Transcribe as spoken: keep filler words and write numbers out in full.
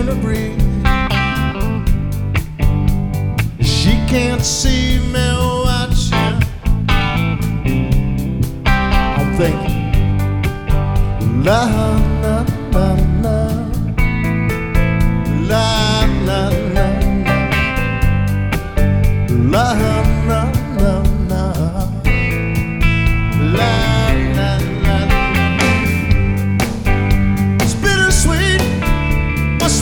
in the breeze. She can't see me watching. I'm thinking, la la la.